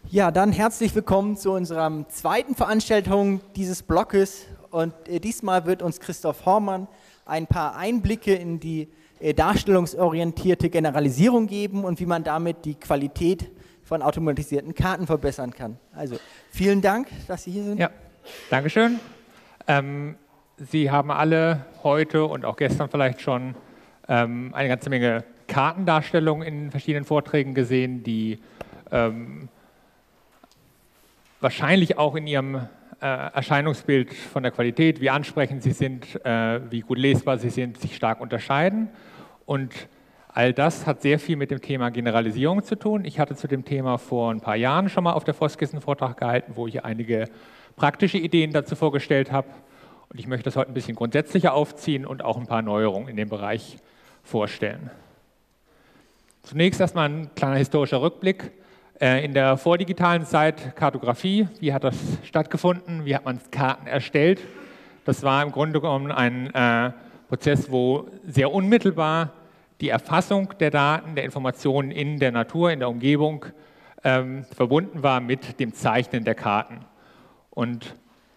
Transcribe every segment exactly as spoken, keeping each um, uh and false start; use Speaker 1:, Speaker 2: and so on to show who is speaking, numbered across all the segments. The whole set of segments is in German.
Speaker 1: Ja, dann herzlich willkommen zu unserer zweiten Veranstaltung dieses Blockes. Und äh, diesmal wird uns Christoph Hormann ein paar Einblicke in die äh, darstellungsorientierte Generalisierung geben und wie man damit die Qualität von automatisierten Karten verbessern kann. Also vielen Dank, dass Sie hier sind.
Speaker 2: Ja, Dankeschön. Ähm, Sie haben alle heute und auch gestern vielleicht schon ähm, eine ganze Menge Kartendarstellungen in verschiedenen Vorträgen gesehen, die ähm, wahrscheinlich auch in ihrem äh, Erscheinungsbild von der Qualität, wie ansprechend sie sind, äh, wie gut lesbar sie sind, sich stark unterscheiden. Und all das hat sehr viel mit dem Thema Generalisierung zu tun. Ich hatte zu dem Thema vor ein paar Jahren schon mal auf der Foskis einen Vortrag gehalten, wo ich einige praktische Ideen dazu vorgestellt habe. Und ich möchte das heute ein bisschen grundsätzlicher aufziehen und auch ein paar Neuerungen in dem Bereich vorstellen. Zunächst erstmal ein kleiner historischer Rückblick. In der vordigitalen Zeit Kartografie, wie hat das stattgefunden, wie hat man Karten erstellt? Das war im Grunde genommen ein äh, Prozess, wo sehr unmittelbar die Erfassung der Daten, der Informationen in der Natur, in der Umgebung ähm, verbunden war mit dem Zeichnen der Karten. Und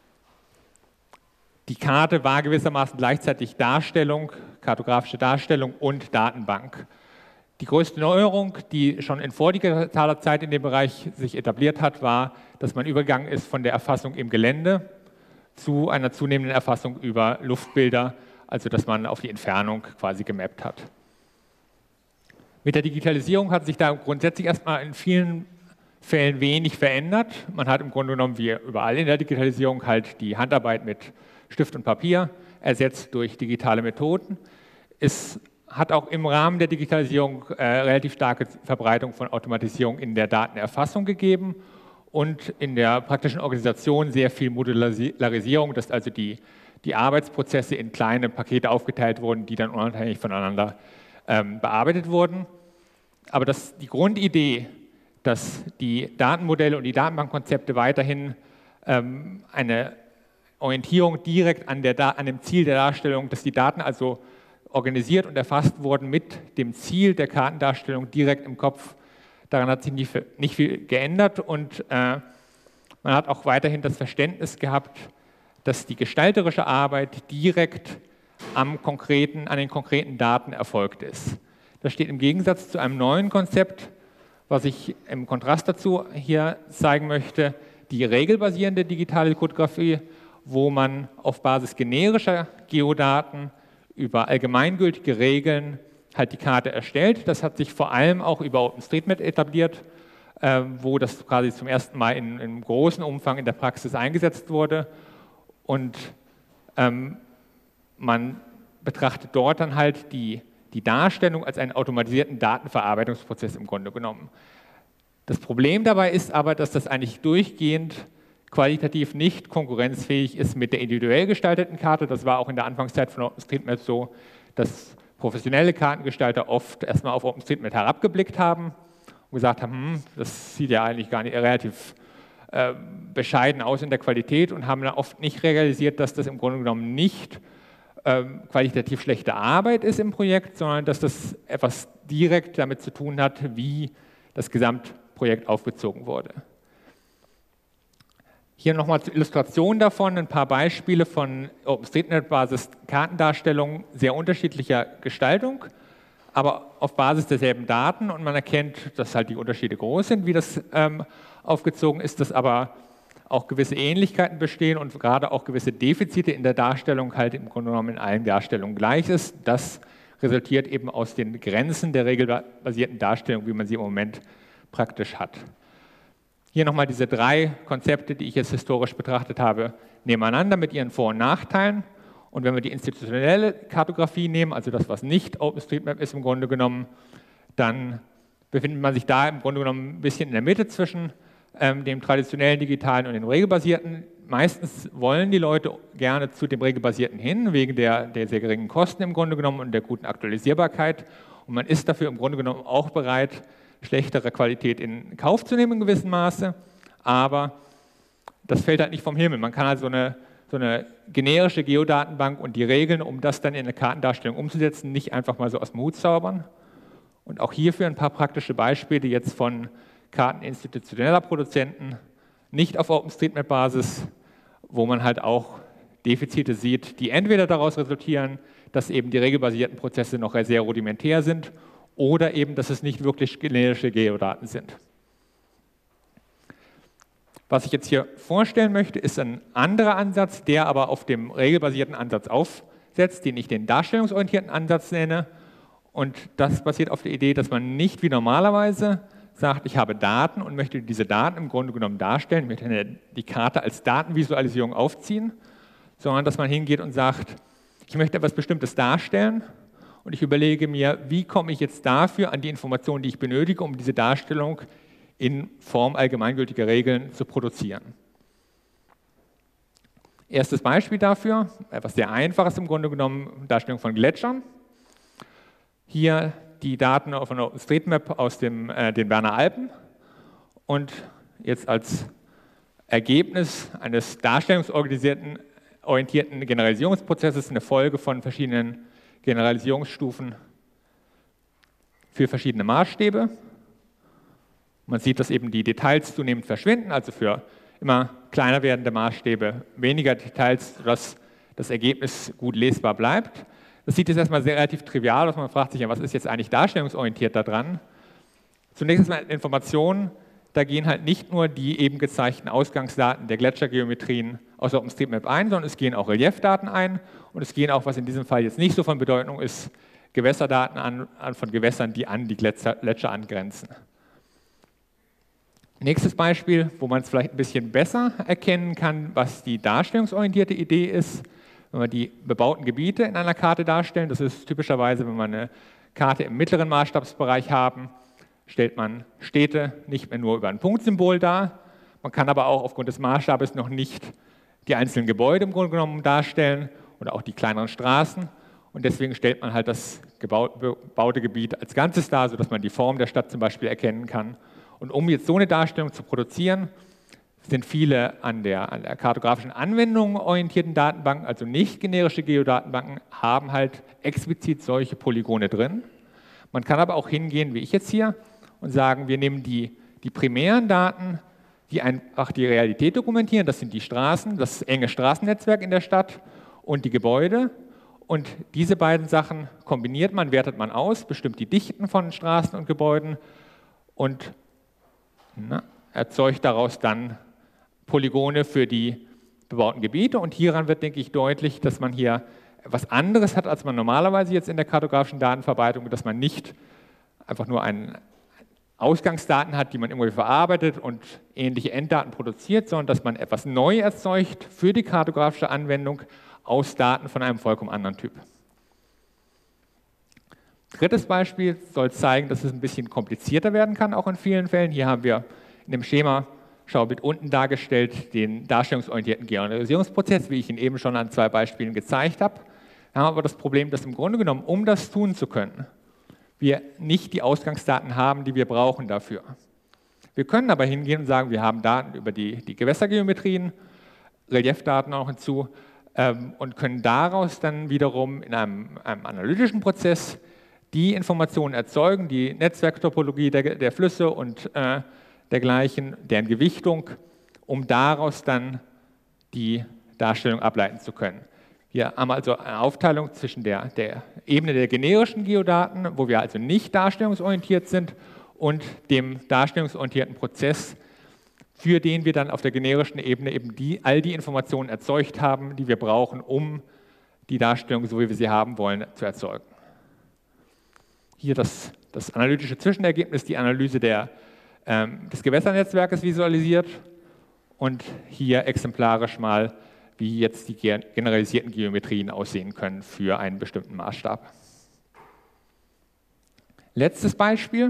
Speaker 2: die Karte war gewissermaßen gleichzeitig Darstellung, kartografische Darstellung und Datenbank. Die größte Neuerung, die schon in vordigitaler Zeit in dem Bereich sich etabliert hat, war, dass man übergegangen ist von der Erfassung im Gelände zu einer zunehmenden Erfassung über Luftbilder, also dass man auf die Entfernung quasi gemappt hat. Mit der Digitalisierung hat sich da grundsätzlich erstmal in vielen Fällen wenig verändert. Man hat im Grunde genommen, wie überall in der Digitalisierung, halt die Handarbeit mit Stift und Papier ersetzt durch digitale Methoden. Es hat auch im Rahmen der Digitalisierung äh, relativ starke Verbreitung von Automatisierung in der Datenerfassung gegeben und in der praktischen Organisation sehr viel Modularisierung, dass also die, die Arbeitsprozesse in kleine Pakete aufgeteilt wurden, die dann unabhängig voneinander ähm, bearbeitet wurden. Aber das, die Grundidee, dass die Datenmodelle und die Datenbankkonzepte weiterhin ähm, eine Orientierung direkt an, der, an dem Ziel der Darstellung, dass die Daten also organisiert und erfasst wurden mit dem Ziel der Kartendarstellung direkt im Kopf. Daran hat sich nicht, nicht viel geändert und äh, man hat auch weiterhin das Verständnis gehabt, dass die gestalterische Arbeit direkt am konkreten, an den konkreten Daten erfolgt ist. Das steht im Gegensatz zu einem neuen Konzept, was ich im Kontrast dazu hier zeigen möchte, die regelbasierende digitale Kartografie, wo man auf Basis generischer Geodaten über allgemeingültige Regeln halt die Karte erstellt. Das hat sich vor allem auch über OpenStreetMap etabliert, äh, wo das quasi zum ersten Mal in, in großem Umfang in der Praxis eingesetzt wurde. Und ähm, man betrachtet dort dann halt die, die Darstellung als einen automatisierten Datenverarbeitungsprozess im Grunde genommen. Das Problem dabei ist aber, dass das eigentlich durchgehend qualitativ nicht konkurrenzfähig ist mit der individuell gestalteten Karte. Das war auch in der Anfangszeit von OpenStreetMap so, dass professionelle Kartengestalter oft erstmal auf OpenStreetMap herabgeblickt haben und gesagt haben, hm, das sieht ja eigentlich gar nicht relativ äh, bescheiden aus in der Qualität und haben dann oft nicht realisiert, dass das im Grunde genommen nicht äh, qualitativ schlechte Arbeit ist im Projekt, sondern dass das etwas direkt damit zu tun hat, wie das Gesamtprojekt aufgezogen wurde. Hier nochmal zur Illustration davon ein paar Beispiele von OpenStreetMap-Basis Kartendarstellungen sehr unterschiedlicher Gestaltung, aber auf Basis derselben Daten und man erkennt, dass halt die Unterschiede groß sind, wie das ähm, aufgezogen ist, dass aber auch gewisse Ähnlichkeiten bestehen und gerade auch gewisse Defizite in der Darstellung halt im Grunde genommen in allen Darstellungen gleich ist. Das resultiert eben aus den Grenzen der regelbasierten Darstellung, wie man sie im Moment praktisch hat. Hier nochmal diese drei Konzepte, die ich jetzt historisch betrachtet habe, nebeneinander mit ihren Vor- und Nachteilen. Und wenn wir die institutionelle Kartografie nehmen, also das, was nicht OpenStreetMap ist im Grunde genommen, dann befindet man sich da im Grunde genommen ein bisschen in der Mitte zwischen ähm, dem traditionellen digitalen und dem regelbasierten. Meistens wollen die Leute gerne zu dem regelbasierten hin, wegen der, der sehr geringen Kosten im Grunde genommen und der guten Aktualisierbarkeit. Und man ist dafür im Grunde genommen auch bereit, schlechtere Qualität in Kauf zu nehmen in gewissem Maße, aber das fällt halt nicht vom Himmel. Man kann also eine, so eine generische Geodatenbank und die Regeln, um das dann in eine Kartendarstellung umzusetzen, nicht einfach mal so aus dem Hut zaubern. Und auch hierfür ein paar praktische Beispiele jetzt von Karten institutioneller Produzenten, nicht auf OpenStreetMap-Basis, wo man halt auch Defizite sieht, die entweder daraus resultieren, dass eben die regelbasierten Prozesse noch sehr rudimentär sind oder eben, dass es nicht wirklich generische Geodaten sind. Was ich jetzt hier vorstellen möchte, ist ein anderer Ansatz, der aber auf dem regelbasierten Ansatz aufsetzt, den ich den darstellungsorientierten Ansatz nenne. Und das basiert auf der Idee, dass man nicht wie normalerweise sagt, ich habe Daten und möchte diese Daten im Grunde genommen darstellen, ich möchte die Karte als Datenvisualisierung aufziehen, sondern dass man hingeht und sagt, ich möchte etwas Bestimmtes darstellen und ich überlege mir, wie komme ich jetzt dafür an die Informationen, die ich benötige, um diese Darstellung in Form allgemeingültiger Regeln zu produzieren. Erstes Beispiel dafür, etwas sehr Einfaches im Grunde genommen, Darstellung von Gletschern. Hier die Daten von OpenStreetMap aus dem, äh, den Berner Alpen und jetzt als Ergebnis eines darstellungsorientierten orientierten Generalisierungsprozesses eine Folge von verschiedenen Generalisierungsstufen für verschiedene Maßstäbe. Man sieht, dass eben die Details zunehmend verschwinden, also für immer kleiner werdende Maßstäbe weniger Details, sodass das Ergebnis gut lesbar bleibt. Das sieht jetzt erstmal sehr relativ trivial aus, man fragt sich ja, was ist jetzt eigentlich darstellungsorientiert daran? Zunächst erstmal Informationen, da gehen halt nicht nur die eben gezeigten Ausgangsdaten der Gletschergeometrien aus OpenStreetMap ein, sondern es gehen auch Reliefdaten ein und es gehen auch, was in diesem Fall jetzt nicht so von Bedeutung ist, Gewässerdaten an, an von Gewässern, die an die Gletscher, Gletscher angrenzen. Nächstes Beispiel, wo man es vielleicht ein bisschen besser erkennen kann, was die darstellungsorientierte Idee ist, wenn wir die bebauten Gebiete in einer Karte darstellen. Das ist typischerweise, wenn wir eine Karte im mittleren Maßstabsbereich haben, stellt man Städte nicht mehr nur über ein Punktsymbol dar. Man kann aber auch aufgrund des Maßstabes noch nicht die einzelnen Gebäude im Grunde genommen darstellen oder auch die kleineren Straßen. Und deswegen stellt man halt das bebaute Gebiet als Ganzes dar, sodass man die Form der Stadt zum Beispiel erkennen kann. Und um jetzt so eine Darstellung zu produzieren, sind viele an der, an der kartografischen Anwendung orientierten Datenbanken, also nicht generische Geodatenbanken, haben halt explizit solche Polygone drin. Man kann aber auch hingehen, wie ich jetzt hier, und sagen, wir nehmen die, die primären Daten, die einfach die Realität dokumentieren, das sind die Straßen, das enge Straßennetzwerk in der Stadt und die Gebäude. Und diese beiden Sachen kombiniert man, wertet man aus, bestimmt die Dichten von Straßen und Gebäuden und na, erzeugt daraus dann Polygone für die bebauten Gebiete. Und hieran wird, denke ich, deutlich, dass man hier etwas anderes hat, als man normalerweise jetzt in der kartografischen Datenverarbeitung, dass man nicht einfach nur einen Ausgangsdaten hat, die man irgendwie verarbeitet und ähnliche Enddaten produziert, sondern dass man etwas neu erzeugt für die kartografische Anwendung aus Daten von einem vollkommen anderen Typ. Drittes Beispiel soll zeigen, dass es ein bisschen komplizierter werden kann, auch in vielen Fällen. Hier haben wir in dem Schema Schaubild unten dargestellt den darstellungsorientierten Generalisierungsprozess, wie ich ihn eben schon an zwei Beispielen gezeigt habe. Wir haben aber das Problem, dass im Grunde genommen, um das tun zu können, wir nicht die Ausgangsdaten haben, die wir brauchen dafür. Wir können aber hingehen und sagen, wir haben Daten über die, die Gewässergeometrien, Reliefdaten auch hinzu ähm, und können daraus dann wiederum in einem, einem analytischen Prozess die Informationen erzeugen, die Netzwerktopologie der, der Flüsse und äh, dergleichen, deren Gewichtung, um daraus dann die Darstellung ableiten zu können. Wir haben also eine Aufteilung zwischen der, der Ebene der generischen Geodaten, wo wir also nicht darstellungsorientiert sind, und dem darstellungsorientierten Prozess, für den wir dann auf der generischen Ebene eben die, all die Informationen erzeugt haben, die wir brauchen, um die Darstellung, so wie wir sie haben wollen, zu erzeugen. Hier das, das analytische Zwischenergebnis, die Analyse der, ähm, des Gewässernetzwerkes visualisiert und hier exemplarisch mal, wie jetzt die generalisierten Geometrien aussehen können für einen bestimmten Maßstab. Letztes Beispiel.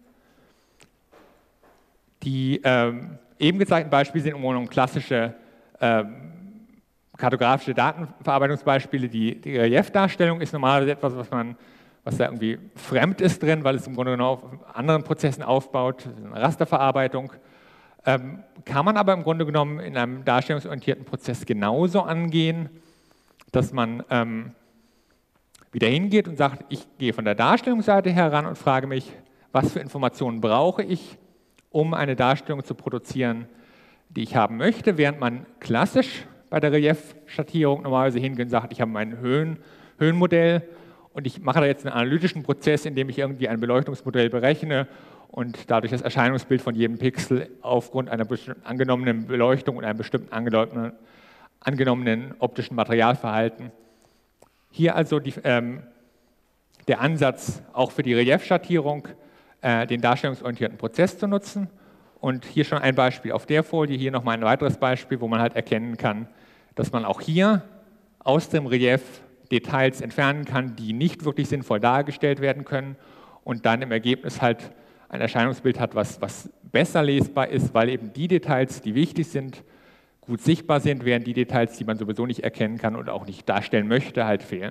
Speaker 2: Die ähm, eben gezeigten Beispiele sind im Grunde genommen klassische ähm, kartografische Datenverarbeitungsbeispiele. Die, die Reliefdarstellung ist normalerweise etwas, was man was da irgendwie fremd ist drin, weil es im Grunde genommen auf anderen Prozessen aufbaut, eine Rasterverarbeitung. Ähm, kann man aber im Grunde genommen in einem darstellungsorientierten Prozess genauso angehen, dass man ähm, wieder hingeht und sagt, ich gehe von der Darstellungsseite heran und frage mich, was für Informationen brauche ich, um eine Darstellung zu produzieren, die ich haben möchte, während man klassisch bei der Reliefschattierung normalerweise hingeht und sagt, ich habe mein Höhen, Höhenmodell und ich mache da jetzt einen analytischen Prozess, in dem ich irgendwie ein Beleuchtungsmodell berechne und dadurch das Erscheinungsbild von jedem Pixel aufgrund einer bestimmten angenommenen Beleuchtung und einem bestimmten angenommenen, angenommenen optischen Materialverhalten. Hier also die, ähm, der Ansatz, auch für die Reliefschattierung äh, den darstellungsorientierten Prozess zu nutzen. Und hier schon ein Beispiel auf der Folie, hier nochmal ein weiteres Beispiel, wo man halt erkennen kann, dass man auch hier aus dem Relief Details entfernen kann, die nicht wirklich sinnvoll dargestellt werden können und dann im Ergebnis halt ein Erscheinungsbild hat, was, was besser lesbar ist, weil eben die Details, die wichtig sind, gut sichtbar sind, während die Details, die man sowieso nicht erkennen kann und auch nicht darstellen möchte, halt fehlen.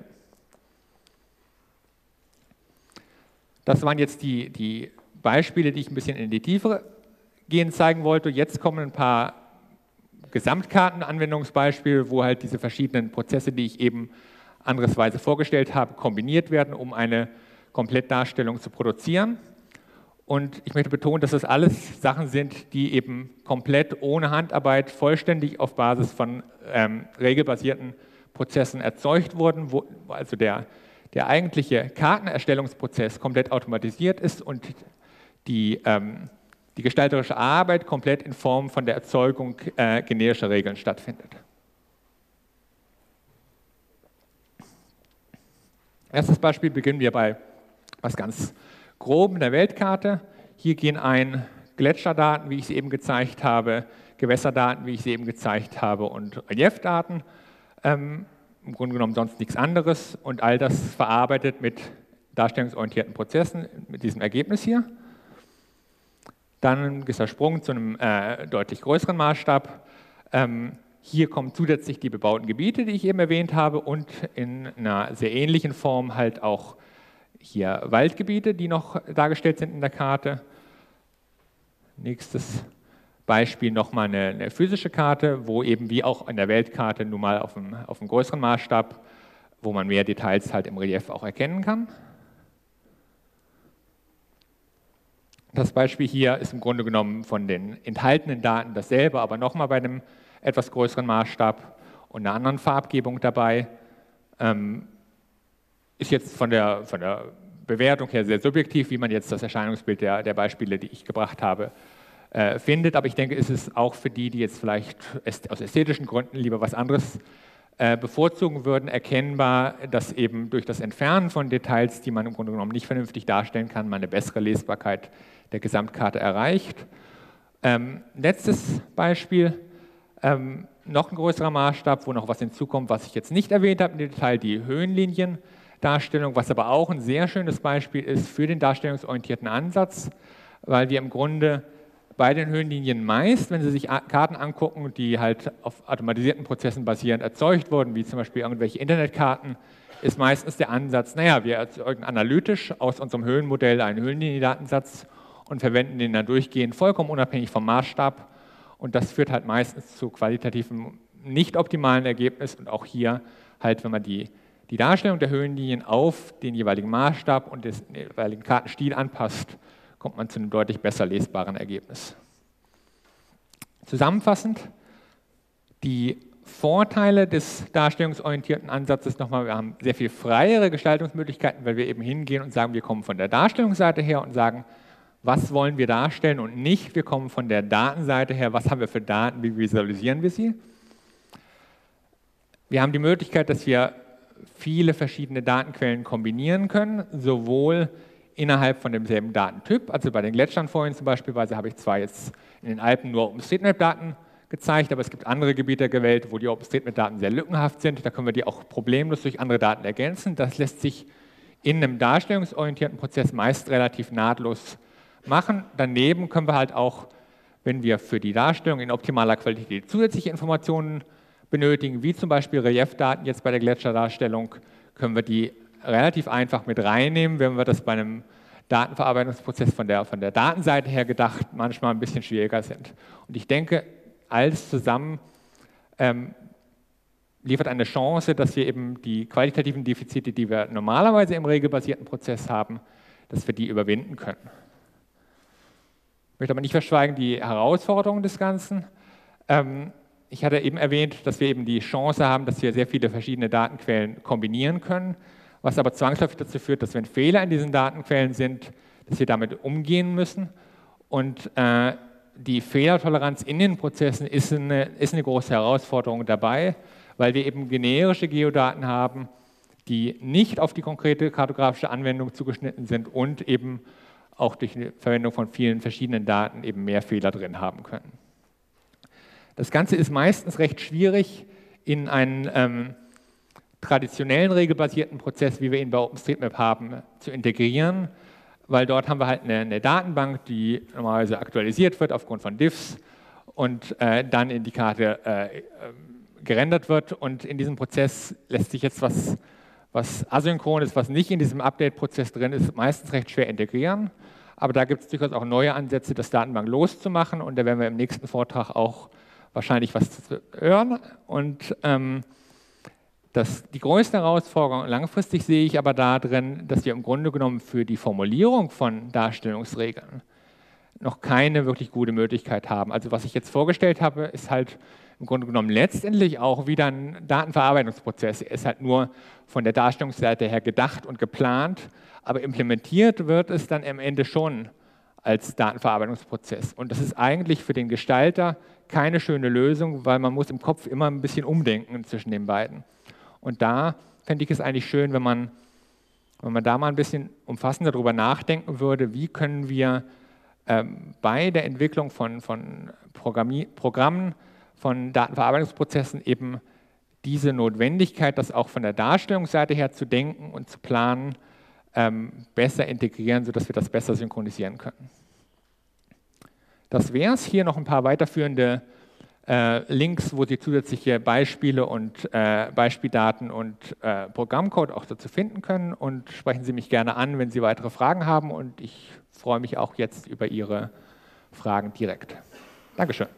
Speaker 2: Das waren jetzt die, die Beispiele, die ich ein bisschen in die Tiefe gehen zeigen wollte. Jetzt kommen ein paar Gesamtkartenanwendungsbeispiele, wo halt diese verschiedenen Prozesse, die ich eben andersweise vorgestellt habe, kombiniert werden, um eine Komplettdarstellung zu produzieren. Und ich möchte betonen, dass das alles Sachen sind, die eben komplett ohne Handarbeit, vollständig auf Basis von ähm, regelbasierten Prozessen erzeugt wurden, wo also der, der eigentliche Kartenerstellungsprozess komplett automatisiert ist und die, ähm, die gestalterische Arbeit komplett in Form von der Erzeugung äh, generischer Regeln stattfindet. Erstes Beispiel beginnen wir bei was ganz Groben der Weltkarte. Hier gehen ein Gletscherdaten, wie ich sie eben gezeigt habe, Gewässerdaten, wie ich sie eben gezeigt habe, und Reliefdaten. Ähm, Im Grunde genommen sonst nichts anderes und all das verarbeitet mit darstellungsorientierten Prozessen mit diesem Ergebnis hier. Dann ein gewisser Sprung zu einem äh, deutlich größeren Maßstab. Ähm, Hier kommen zusätzlich die bebauten Gebiete, die ich eben erwähnt habe, und in einer sehr ähnlichen Form halt auch hier Waldgebiete, die noch dargestellt sind in der Karte. Nächstes Beispiel nochmal eine, eine physische Karte, wo eben wie auch in der Weltkarte nun mal auf einem, auf einem größeren Maßstab, wo man mehr Details halt im Relief auch erkennen kann. Das Beispiel hier ist im Grunde genommen von den enthaltenen Daten dasselbe, aber nochmal bei einem etwas größeren Maßstab und einer anderen Farbgebung dabei. Ähm, ist jetzt von der, von der Bewertung her sehr subjektiv, wie man jetzt das Erscheinungsbild der, der Beispiele, die ich gebracht habe, äh, findet. Aber ich denke, ist es auch für die, die jetzt vielleicht aus ästhetischen Gründen lieber was anderes äh, bevorzugen würden, erkennbar, dass eben durch das Entfernen von Details, die man im Grunde genommen nicht vernünftig darstellen kann, man eine bessere Lesbarkeit der Gesamtkarte erreicht. Ähm, letztes Beispiel. Ähm, noch ein größerer Maßstab, wo noch was hinzukommt, was ich jetzt nicht erwähnt habe im Detail, die Höhenliniendarstellung, was aber auch ein sehr schönes Beispiel ist für den darstellungsorientierten Ansatz, weil wir im Grunde bei den Höhenlinien meist, wenn Sie sich Karten angucken, die halt auf automatisierten Prozessen basierend erzeugt wurden, wie zum Beispiel irgendwelche Internetkarten, ist meistens der Ansatz, naja, wir erzeugen analytisch aus unserem Höhenmodell einen Höhenliniendatensatz und verwenden den dann durchgehend vollkommen unabhängig vom Maßstab. Und das führt halt meistens zu qualitativen, nicht optimalen Ergebnissen. Und auch hier halt, wenn man die, die Darstellung der Höhenlinien auf den jeweiligen Maßstab und den jeweiligen Kartenstil anpasst, kommt man zu einem deutlich besser lesbaren Ergebnis. Zusammenfassend, die Vorteile des darstellungsorientierten Ansatzes nochmal, wir haben sehr viel freiere Gestaltungsmöglichkeiten, weil wir eben hingehen und sagen, wir kommen von der Darstellungsseite her und sagen, was wollen wir darstellen und nicht, wir kommen von der Datenseite her, was haben wir für Daten, wie visualisieren wir sie. Wir haben die Möglichkeit, dass wir viele verschiedene Datenquellen kombinieren können, sowohl innerhalb von demselben Datentyp, also bei den Gletschern vorhin zum Beispiel, habe ich zwar jetzt in den Alpen nur OpenStreetMap-Daten gezeigt, aber es gibt andere Gebiete gewählt, wo die OpenStreetMap-Daten sehr lückenhaft sind, da können wir die auch problemlos durch andere Daten ergänzen. Das lässt sich in einem darstellungsorientierten Prozess meist relativ nahtlos machen. Daneben können wir halt auch, wenn wir für die Darstellung in optimaler Qualität zusätzliche Informationen benötigen, wie zum Beispiel Reliefdaten jetzt bei der Gletscherdarstellung, können wir die relativ einfach mit reinnehmen, wenn wir das bei einem Datenverarbeitungsprozess von der, von der Datenseite her gedacht manchmal ein bisschen schwieriger sind. Und ich denke, alles zusammen ähm, liefert eine Chance, dass wir eben die qualitativen Defizite, die wir normalerweise im regelbasierten Prozess haben, dass wir die überwinden können. Ich möchte aber nicht verschweigen die Herausforderungen des Ganzen. Ähm, ich hatte eben erwähnt, dass wir eben die Chance haben, dass wir sehr viele verschiedene Datenquellen kombinieren können, was aber zwangsläufig dazu führt, dass wenn Fehler in diesen Datenquellen sind, dass wir damit umgehen müssen. Und äh, die Fehlertoleranz in den Prozessen ist eine, ist eine große Herausforderung dabei, weil wir eben generische Geodaten haben, die nicht auf die konkrete kartografische Anwendung zugeschnitten sind und eben auch durch die Verwendung von vielen verschiedenen Daten eben mehr Fehler drin haben können. Das Ganze ist meistens recht schwierig in einen ähm, traditionellen regelbasierten Prozess, wie wir ihn bei OpenStreetMap haben, zu integrieren, weil dort haben wir halt eine, eine Datenbank, die normalerweise aktualisiert wird aufgrund von Diffs und äh, dann in die Karte äh, gerendert wird. Und in diesem Prozess lässt sich jetzt was, was asynchron ist, was nicht in diesem Update-Prozess drin ist, meistens recht schwer integrieren. Aber da gibt es durchaus auch neue Ansätze, das Datenbank loszumachen. Und da werden wir im nächsten Vortrag auch wahrscheinlich was zu hören. Und ähm, das, die größte Herausforderung langfristig sehe ich aber darin, dass wir im Grunde genommen für die Formulierung von Darstellungsregeln noch keine wirklich gute Möglichkeit haben. Also was ich jetzt vorgestellt habe, ist halt im Grunde genommen letztendlich auch wieder ein Datenverarbeitungsprozess. Er ist halt nur von der Darstellungsseite her gedacht und geplant, aber implementiert wird es dann am Ende schon als Datenverarbeitungsprozess. Und das ist eigentlich für den Gestalter keine schöne Lösung, weil man muss im Kopf immer ein bisschen umdenken zwischen den beiden. Und da fände ich es eigentlich schön, wenn man, wenn man da mal ein bisschen umfassender darüber nachdenken würde, wie können wir ähm, bei der Entwicklung von, von Programmen, von Datenverarbeitungsprozessen eben diese Notwendigkeit, das auch von der Darstellungsseite her zu denken und zu planen, ähm, besser integrieren, sodass wir das besser synchronisieren können. Das wäre es. Hier noch ein paar weiterführende äh, Links, wo Sie zusätzliche Beispiele und äh, Beispieldaten und äh, Programmcode auch dazu finden können. Und sprechen Sie mich gerne an, wenn Sie weitere Fragen haben. Und ich freue mich auch jetzt über Ihre Fragen direkt. Dankeschön.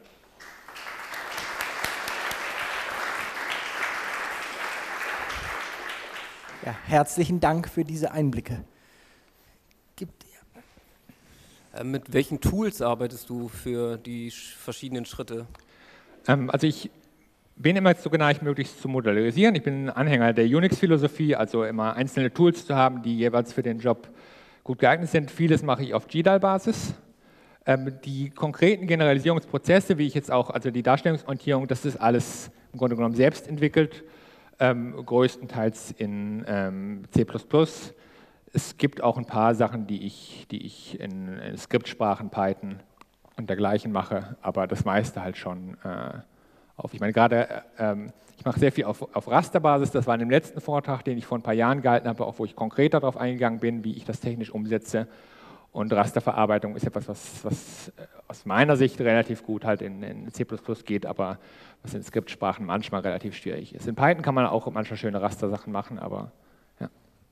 Speaker 1: Ja, herzlichen Dank für diese Einblicke. Gibt
Speaker 3: äh, mit welchen Tools arbeitest du für die verschiedenen Schritte?
Speaker 2: Ähm, also ich bin immer so geneigt, möglichst zu modularisieren. Ich bin ein Anhänger der Unix-Philosophie, also immer einzelne Tools zu haben, die jeweils für den Job gut geeignet sind. Vieles mache ich auf G D A L-Basis. Ähm, die konkreten Generalisierungsprozesse, wie ich jetzt auch, also die Darstellungsorientierung, das ist alles im Grunde genommen selbst entwickelt. Ähm, größtenteils in ähm, C plus plus. Es gibt auch ein paar Sachen, die ich, die ich in, in Skriptsprachen, Python und dergleichen mache, aber das meiste halt schon äh, auf. Ich meine, gerade, äh, ähm, ich mache sehr viel auf, auf Rasterbasis, das war in dem letzten Vortrag, den ich vor ein paar Jahren gehalten habe, auch wo ich konkreter darauf eingegangen bin, wie ich das technisch umsetze. Und Rasterverarbeitung ist etwas, was, was aus meiner Sicht relativ gut halt in, in C plus plus geht, aber was in Skriptsprachen manchmal relativ schwierig ist. In Python kann man auch manchmal schöne Rastersachen machen, aber ja.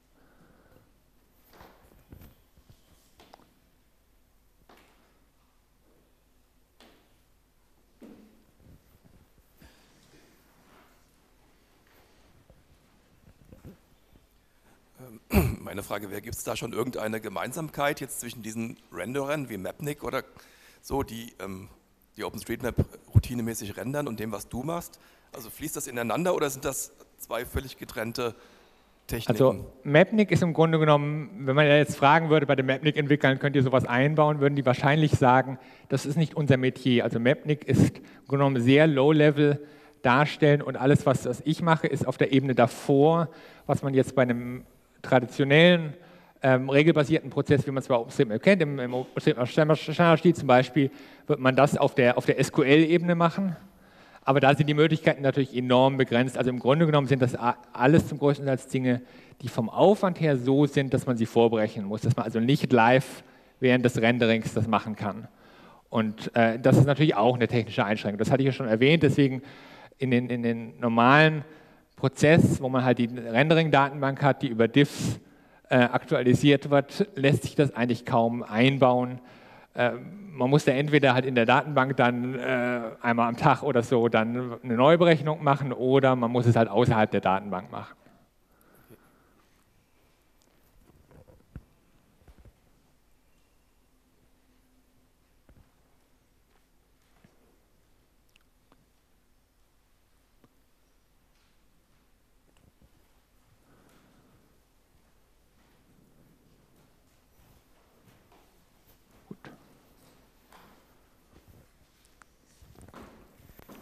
Speaker 4: Meine Frage wäre, gibt es da schon irgendeine Gemeinsamkeit jetzt zwischen diesen Renderern wie Mapnik oder so, die ähm, die OpenStreetMap routinemäßig rendern und dem, was du machst? Also fließt das ineinander oder sind das zwei völlig getrennte Techniken?
Speaker 2: Also Mapnik ist im Grunde genommen, wenn man ja jetzt fragen würde, bei den Mapnik-Entwicklern könnt ihr sowas einbauen, würden die wahrscheinlich sagen, das ist nicht unser Metier. Also Mapnik ist im Grunde genommen sehr low-level darstellen und alles, was, was ich mache, ist auf der Ebene davor, was man jetzt bei einem traditionellen, ähm, regelbasierten Prozess, wie man es bei OpenStreetMap kennt, im, im OpenStreetMap Standardstil zum Beispiel, wird man das auf der, auf der S Q L-Ebene machen. Aber da sind die Möglichkeiten natürlich enorm begrenzt. Also im Grunde genommen sind das alles zum größten Teil Dinge, die vom Aufwand her so sind, dass man sie vorbrechen muss, dass man also nicht live während des Renderings das machen kann. Und äh, das ist natürlich auch eine technische Einschränkung. Das hatte ich ja schon erwähnt, deswegen in den, in den normalen Prozess, wo man halt die Rendering-Datenbank hat, die über Diffs äh, aktualisiert wird, lässt sich das eigentlich kaum einbauen. Äh, man muss da entweder halt in der Datenbank dann äh, einmal am Tag oder so dann eine Neuberechnung machen oder man muss es halt außerhalb der Datenbank machen.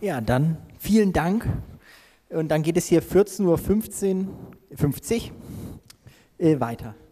Speaker 1: Ja, dann vielen Dank. Und dann geht es hier vierzehn Uhr fünfzehn, fünfzig äh, weiter.